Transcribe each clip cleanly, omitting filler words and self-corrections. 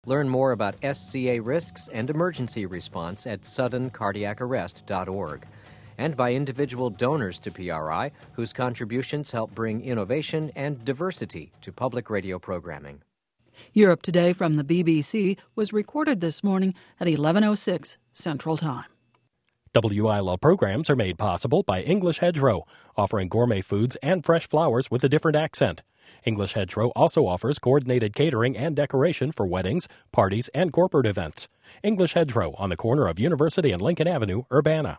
Learn more about SCA risks and emergency response at suddencardiacarrest.org, and by individual donors to PRI whose contributions help bring innovation and diversity to public radio programming. Europe Today from the BBC was recorded this morning at 11:06 Central Time. WILO programs are made possible by English Hedgerow, offering gourmet foods and fresh flowers with a different accent. English Hedgerow also offers coordinated catering and decoration for weddings, parties, and corporate events. English Hedgerow on the corner of University and Lincoln Avenue, Urbana.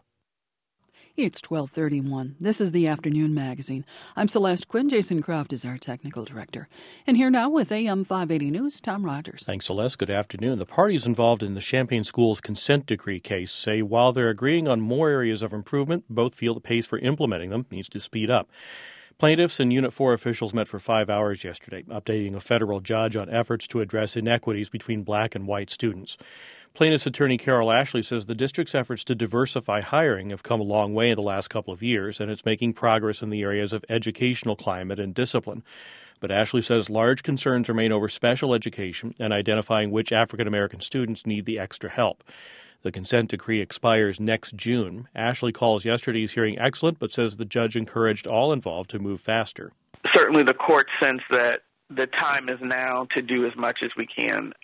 It's 12:31. This is the Afternoon Magazine. I'm Celeste Quinn. Jason Croft is our technical director. And here now with AM 580 News, Tom Rogers. Thanks, Celeste. Good afternoon. The parties involved in the Champaign Schools consent decree case say while they're agreeing on more areas of improvement, both feel the pace for implementing them needs to speed up. Plaintiffs and Unit 4 officials met for 5 hours yesterday, updating a federal judge on efforts to address inequities between black and white students. Plaintiffs' attorney Carol Ashley says the district's efforts to diversify hiring have come a long way in the last couple of years, and it's making progress in the areas of educational climate and discipline. But Ashley says large concerns remain over special education and identifying which African American students need the extra help. The consent decree expires next June. Ashley calls yesterday's hearing excellent, but says the judge encouraged all involved to move faster. Certainly the court sense that the time is now to do as much as we can,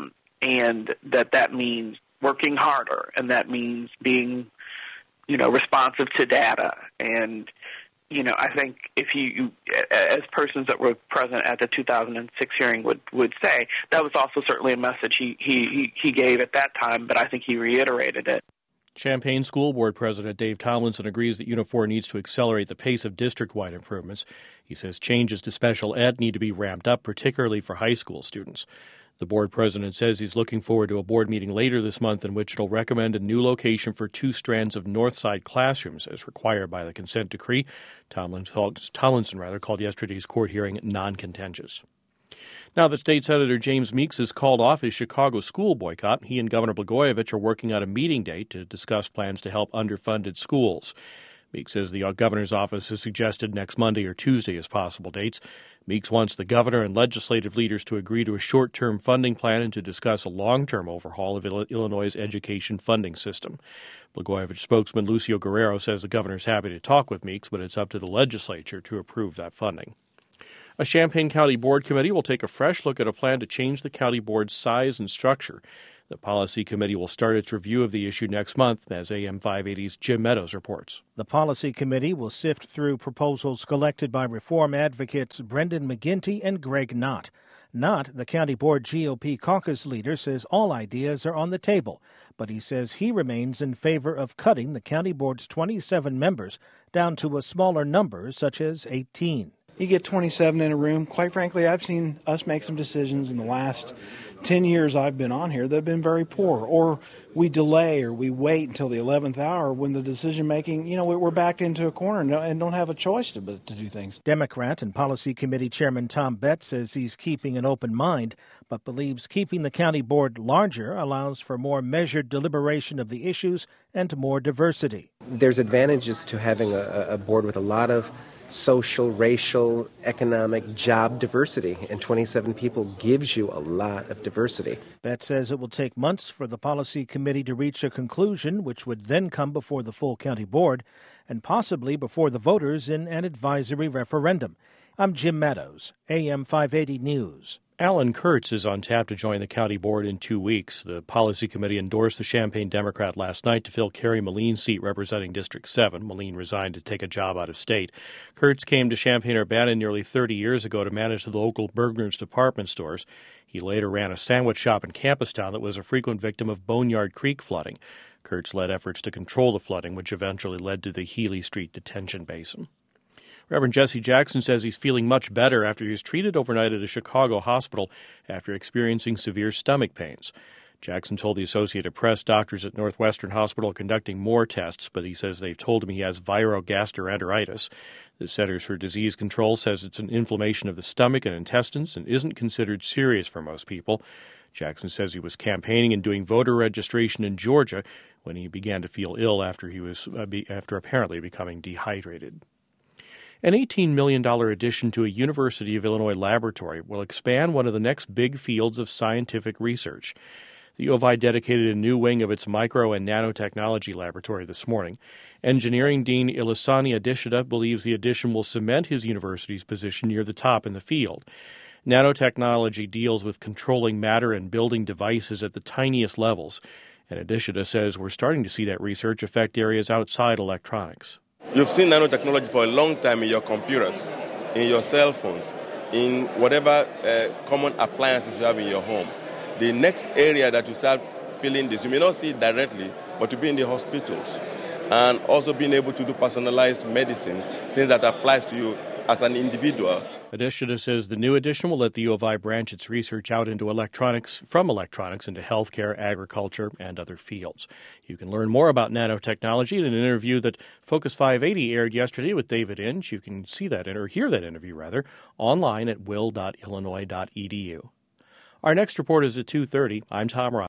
and that means working harder, and that means being, responsive to data. And, I think if you, as persons that were present at the 2006 hearing would say, that was also certainly a message he gave at that time, but I think he reiterated it. Champaign School Board President Dave Tomlinson agrees that Unit 4 needs to accelerate the pace of district-wide improvements. He says changes to special ed need to be ramped up, particularly for high school students. The board president says he's looking forward to a board meeting later this month in which it'll recommend a new location for 2 strands of Northside classrooms as required by the consent decree. Tomlinson called yesterday's court hearing non-contentious. Now that State Senator James Meeks has called off his Chicago school boycott, he and Governor Blagojevich are working out a meeting date to discuss plans to help underfunded schools. Meeks says the governor's office has suggested next Monday or Tuesday as possible dates. Meeks wants the governor and legislative leaders to agree to a short-term funding plan and to discuss a long-term overhaul of Illinois' education funding system. Blagojevich spokesman Lucio Guerrero says the governor is happy to talk with Meeks, but it's up to the legislature to approve that funding. A Champaign County Board committee will take a fresh look at a plan to change the county board's size and structure. The policy committee will start its review of the issue next month, as AM 580's Jim Meadows reports. The policy committee will sift through proposals collected by reform advocates Brendan McGinty and Greg Knott. Knott, the county board GOP caucus leader, says all ideas are on the table, but he says he remains in favor of cutting the county board's 27 members down to a smaller number, such as 18. You get 27 in a room. Quite frankly, I've seen us make some decisions in the last 10 years I've been on here that have been very poor. Or we delay or we wait until the 11th hour when the decision-making, we're backed into a corner and don't have a choice to do things. Democrat and Policy Committee Chairman Tom Betts says he's keeping an open mind, but believes keeping the county board larger allows for more measured deliberation of the issues and more diversity. There's advantages to having a board with a lot of social, racial, economic, job diversity, and 27 people gives you a lot of diversity. Betts says it will take months for the policy committee to reach a conclusion, which would then come before the full county board and possibly before the voters in an advisory referendum. I'm Jim Meadows, AM 580 News. Alan Kurtz is on tap to join the county board in 2 weeks. The policy committee endorsed the Champaign Democrat last night to fill Carrie Molean's seat representing District 7. Molean resigned to take a job out of state. Kurtz came to Champaign-Urbana nearly 30 years ago to manage the local Bergner's department stores. He later ran a sandwich shop in Campustown that was a frequent victim of Boneyard Creek flooding. Kurtz led efforts to control the flooding, which eventually led to the Healy Street detention basin. Reverend Jesse Jackson says he's feeling much better after he was treated overnight at a Chicago hospital after experiencing severe stomach pains. Jackson told the Associated Press doctors at Northwestern Hospital are conducting more tests, but he says they've told him he has virogastroenteritis. The Centers for Disease Control says it's an inflammation of the stomach and intestines and isn't considered serious for most people. Jackson says he was campaigning and doing voter registration in Georgia when he began to feel ill after apparently becoming dehydrated. An $18 million addition to a University of Illinois laboratory will expand one of the next big fields of scientific research. The U of I dedicated a new wing of its micro and nanotechnology laboratory this morning. Engineering Dean Ilisani Adishita believes the addition will cement his university's position near the top in the field. Nanotechnology deals with controlling matter and building devices at the tiniest levels, and Adishita says we're starting to see that research affect areas outside electronics. You've seen nanotechnology for a long time in your computers, in your cell phones, in whatever common appliances you have in your home. The next area that you start feeling this, you may not see it directly, but to be in the hospitals and also being able to do personalized medicine, things that applies to you as an individual. Adishita says the new addition will let the U of I branch its research out into from electronics into healthcare, agriculture, and other fields. You can learn more about nanotechnology in an interview that Focus 580 aired yesterday with David Inch. You can see that, or hear that interview, online at will.illinois.edu. Our next report is at 2:30. I'm Tom Ross.